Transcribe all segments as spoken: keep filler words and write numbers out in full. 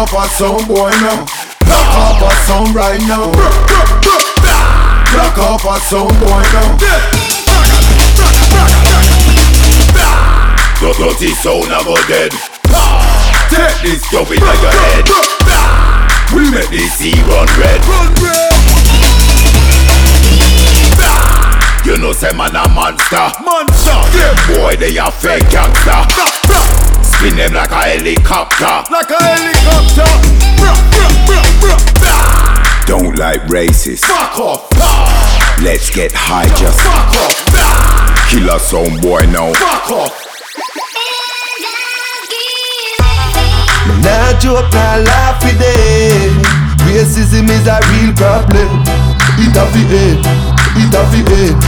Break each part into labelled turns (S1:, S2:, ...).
S1: off a sound boy now. Knock off a sound right now. Knock off a sound boy now. The dirty sound a go dead. Take this stuff in your head. We make this sea run red. You know say man a monster. Monster. Them boy they a fake gangster. Spin them like a helicopter. Like a helicopter. Don't like racists. Fuck off. Let's get high just. Fuck off. Killer sound boy now. Fuck off.
S2: Nah joke, nah laugh with it. Racism is a real problem. It a fi end, it a fi end.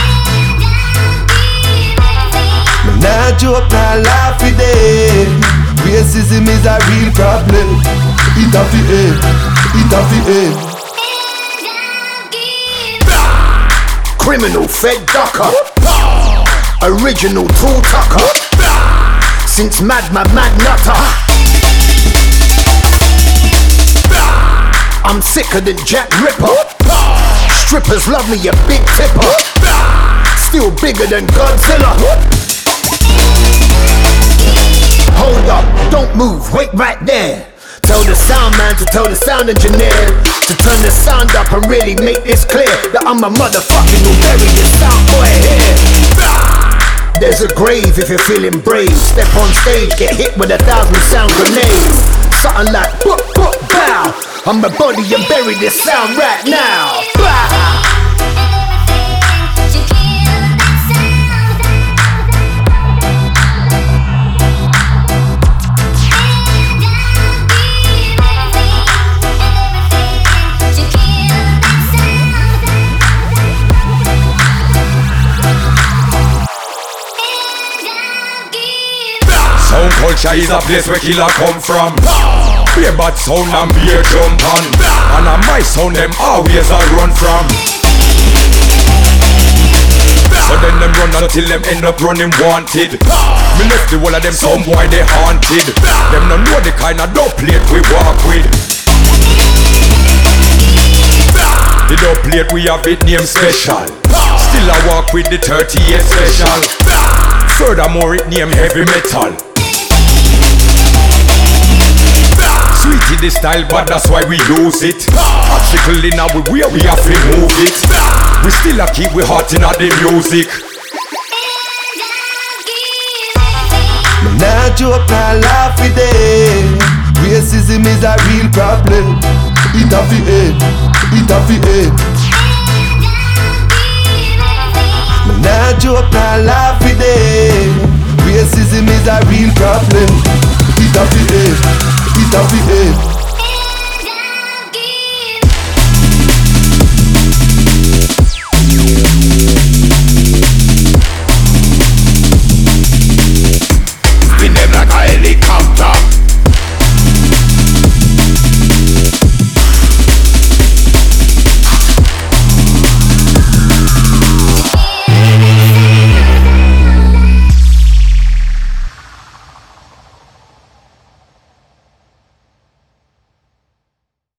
S2: Nah joke, nah laugh with it. Racism is a real problem. It a fi end, it a fi end.
S3: Criminal fed ducker. Original tool tucker. Since mad mad mad nutter. I'm sicker than Jack Ripper. Strippers love me, a big tipper. Still bigger than Godzilla. Hold up, don't move, wait right there. Tell the sound man to tell the sound engineer to turn the sound up and really make this clear that I'm a motherfucking who bury this sound boy here. There's a grave if you're feeling brave. Step on stage, get hit with a thousand sound grenades. Something like boop boop bow. I'm a body and bury this sound right now. Bah!
S4: Sound culture is a place where killer come from. Be a bad sound and be a jump on. And on my sound them always a run from. So then them run until them end up running wanted. Me left the whole of them some boy they haunted. Them no know the kind of dope plate we walk with. The dope plate we have it name special. Still I walk with the thirty-eight special. Furthermore it name heavy metal. Sweetie the style, but that's why we use it. Obstacle in our way, we have to move it. We still a keep we hot in the music.
S2: Nah joke, nah laugh with it. Racism is a real problem. It a fi end, it a fi end. Nah joke, nah laugh with it. Racism is a real problem. It a fi end, it a fi end.